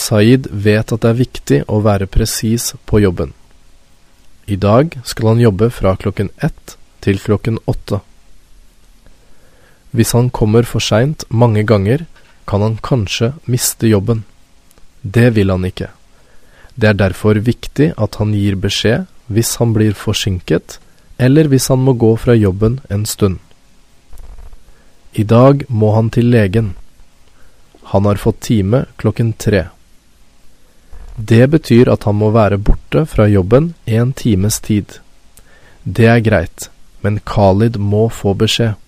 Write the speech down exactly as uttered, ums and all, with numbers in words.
Said vet at det er viktig å være presis på jobben. I dag skal han jobbe fra klokken ett til klokken åtte. Hvis han kommer for sent mange ganger, kan han kanskje miste jobben. Det vil han ikke. Det er derfor viktig at han gir beskjed hvis han blir forsinket, eller hvis han må gå fra jobben en stund. I dag må han til legen. Han har fått time klokken tre. Det betyr at han må være borte fra jobben en times tid. Det er greit, men Khalid må få beskjed.